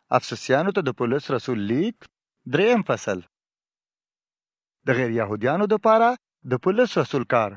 افسوسیانو ته د پولس رسول لیک 3 فصل. د غیر یهودیانو دپاره د پولس رسول کار.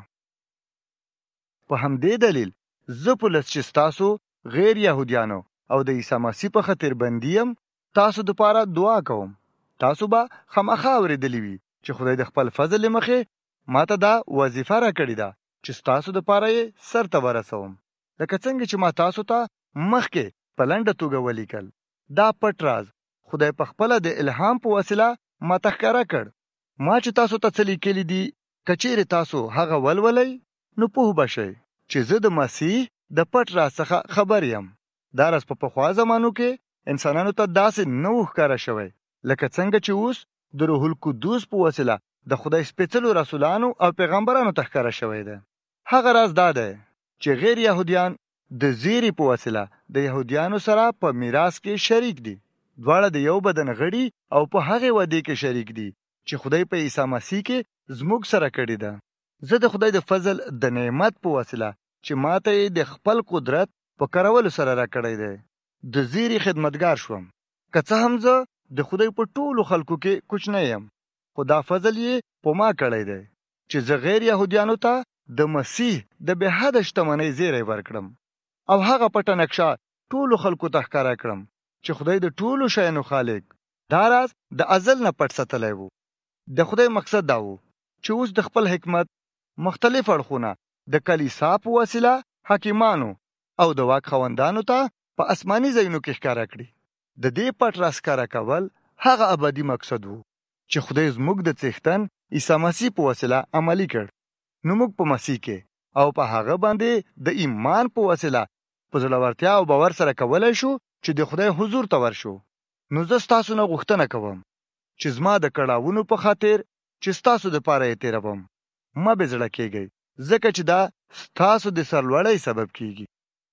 په همدې دلیل زه پولس چې ستاسو غیر یهودیانو او د عیسی مسیح په خاطر بندي یم تاسو دپاره دعا کوم. تاسو به خامخا اورېدلی وي چې خدای د خپل فضل له مخې ماته دا وظیفه راکړې ده چې ستاسو دپاره یې سرته ورسوم. لکه څنګه چې ما تاسو ته مخکې په لنډه توګه ولیکل، دا پټ راز خدای په خپله د الهام په وسیله ماته ښکاره کړ. ما چې تاسو ته څه لیکلي دي، که چیرې تاسو هغه ولولئ نو پوه به شئ چې زه د مسیح د پټ راز څخه خبر یم. دا راز په پخوا زمانو کې انسانانو ته داسې نه و ښکاره شوی لکه څنګه چې اوس د روح القدس په وسیله د خدای سپېڅلو رسولانو او پیغمبرانو ته ښکاره شوی دی. هغه راز دا دی چې غیر یهودیان د زیری په وسیله د یهودیانو سره په میراث کې شریک دي. دواړه د یو بدن غړي او په هغې وعدې کې شریک دي چې خدای په عیسی مسیح کې زموږ سره کړې ده. زه د خدای د فضل د نعمت په وسیله چې ماته یې د خپل قدرت په کارولو سره راکړی دی د زیری خدمتګار شوم. که څه هم زه د خدای په ټولو خلکو کې کوچنی یم، خو دا فضل یې په ما کړی دی چې زه غیر یهودیانو ته د مسیح د بې حده شتمنۍ زیری ورکړم او هغه پټه نقشه ټولو خلکو ته ښکاره کړم چې خدای د ټولو شیانو خالق دا راز د ازل نه پټ ساتلی و. د خدای مقصد دا و چې اوس د خپل حکمت مختلف اړخونه د کلیسا په وسیله حاکمانو او د واک خوندانو ته په آسماني ځایونو کې ښکاره کړي. د دې پټ راز ښکاره کول هغه ابدي مقصد و چې خدای زموږ د څښتن عیسی مسیح په وسیله عملي کړ. نو موږ په مسیح کې او په هغه باندې د ایمان په وسیله په زړورتیا او باور سره کولای شو چې د خدای حضور ته ورشو. نو زه ستاسو نه غوښتنه کوم چې زما د کړاوونو په خاطر چې ستاسو دپاره یې تېروم مه بې زړه کېږئ، ځکه چې دا ستاسو د سرلوړۍ سبب کېږي.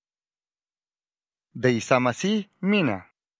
د عیسی مسیح مینه.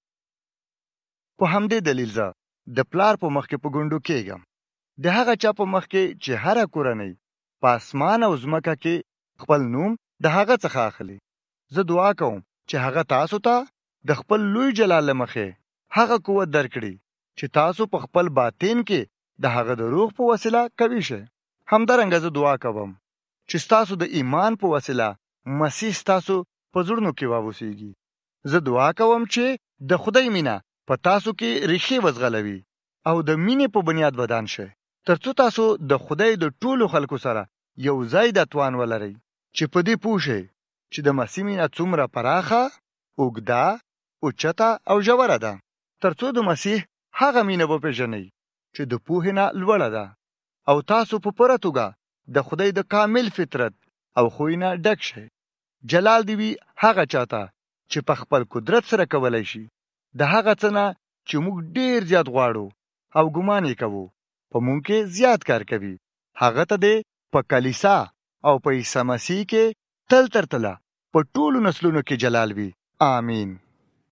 په همدې دلیل زه د پلار په مخ کې په ګونډو کېږم، د هغه چا په مخ کې چې هره کورنۍ په اسمان او ځمکه کې خپل نوم د هغه څخه اخلي. زه دعا کوم چې هغه تاسو ته د خپل لوی جلال له مخې هغه قوت درکړي چې تاسو په خپل باطن کې د هغه د روح په وسیله قوي شئ. همدارنګه زه دعا کوم چې ستاسو د ایمان په وسیله مسیح ستاسو په زړونو کې واوسیږي. زه دعا کوم چې د خدای مینه په تاسو کې ریښې وځغلوي او د مینې په بنیاد ودان شئ، ترڅو تاسو د خدای د ټولو خلکو سره یو ځای د توان ولرئ چې په دې پوه شئ چې د مسیح مینه څومره پراخه، اوږده، اوچته او ژوره ده، ترڅو د مسیح هغه مینه وپېژنئ چې د پوهې نه لوړه ده او تاسو په پوره توګه د خدای د کامل فطرت او خوی نه ډک شئ. جلال دی وي هغه چاته چې په خپل قدرت سره کولی شي د هغه څه نه چې موږ ډیر زیات غواړو او ګمان یې کوو په موږ کې زیات کار کوي. هغه ته دی په کلیسا او په عیسی مسیح کې تل تر تله په ټولو نسلونو کې جلال وي. آمین.